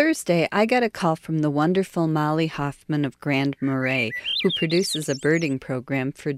Thursday, I got a call from the wonderful Molly Hoffman of Grand Marais, who produces a birding program for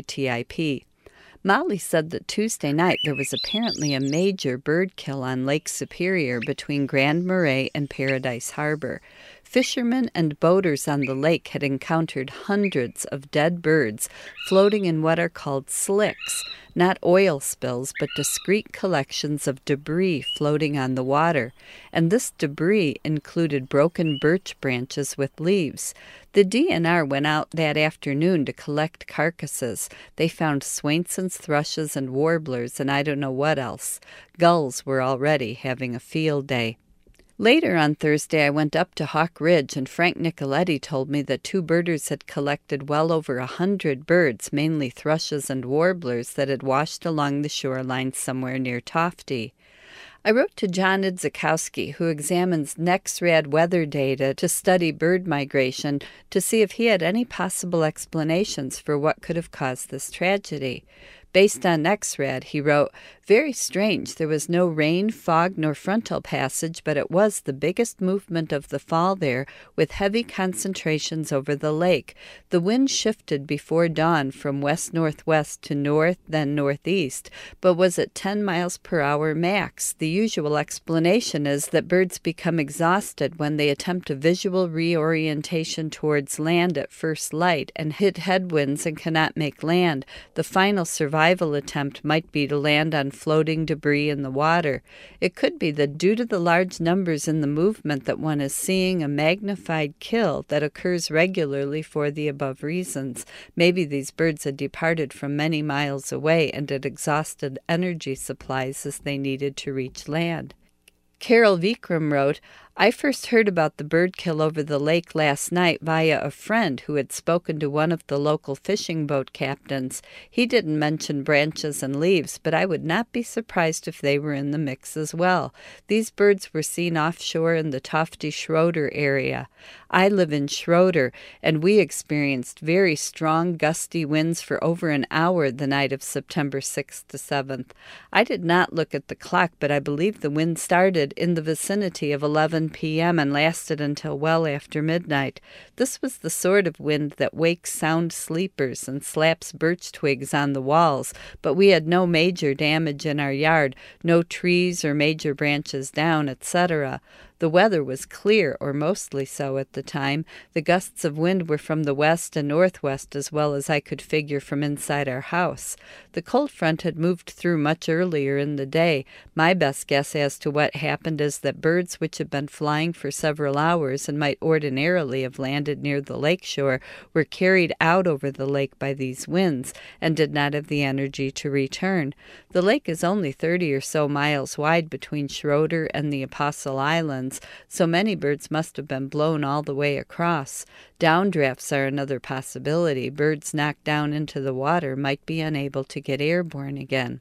WTIP. Molly said that Tuesday night there was apparently a major bird kill on Lake Superior between Grand Marais and Paradise Harbor. Fishermen and boaters on the lake had encountered hundreds of dead birds floating in what are called slicks, not oil spills, but discrete collections of debris floating on the water. And this debris included broken birch branches with leaves. The DNR went out that afternoon to collect carcasses. They found Swainson's thrushes and warblers and I don't know what else. Gulls were already having a field day. Later on Thursday, I went up to Hawk Ridge, and Frank Nicoletti told me that two birders had collected well over 100 birds, mainly thrushes and warblers, that had washed along the shoreline somewhere near Tofty. I wrote to John Idzikowski, who examines NEXRAD weather data to study bird migration, to see if he had any possible explanations for what could have caused this tragedy. Based on NEXRAD, he wrote, "Very strange. There was no rain, fog, nor frontal passage, but it was the biggest movement of the fall there, with heavy concentrations over the lake. The wind shifted before dawn from west-northwest to north, then northeast, but was at 10 miles per hour max. The usual explanation is that birds become exhausted when they attempt a visual reorientation towards land at first light and hit headwinds and cannot make land. The final survival attempt might be to land on floating debris in the water. It could be that due to the large numbers in the movement that one is seeing a magnified kill that occurs regularly for the above reasons. Maybe these birds had departed from many miles away and had exhausted energy supplies as they needed to reach land." Carol Vikram wrote, "I first heard about the bird kill over the lake last night via a friend who had spoken to one of the local fishing boat captains. He didn't mention branches and leaves, but I would not be surprised if they were in the mix as well. These birds were seen offshore in the Tofty-Schroeder area. I live in Schroeder, and we experienced very strong gusty winds for over an hour the night of September 6th to 7th. I did not look at the clock, but I believe the wind started in the vicinity of 11 p.m. and lasted until well after midnight. This was the sort of wind that wakes sound sleepers and slaps birch twigs on the walls, but we had no major damage in our yard, no trees or major branches down, etc. The weather was clear, or mostly so at the time. The gusts of wind were from the west and northwest as well as I could figure from inside our house. The cold front had moved through much earlier in the day. My best guess as to what happened is that birds which had been flying for several hours and might ordinarily have landed near the lakeshore were carried out over the lake by these winds and did not have the energy to return. The lake is only 30 or so miles wide between Schroeder and the Apostle Islands, so many birds must have been blown all the way across. Downdrafts are another possibility. Birds knocked down into the water might be unable to get airborne again.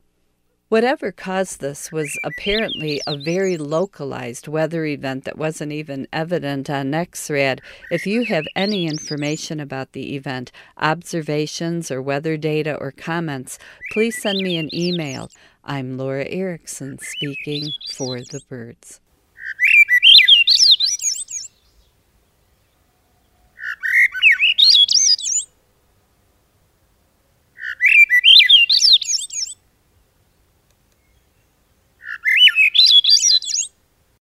Whatever caused this was apparently a very localized weather event that wasn't even evident on NEXRAD. If you have any information about the event, observations or weather data or comments, please send me an email. I'm Laura Erickson speaking for the birds.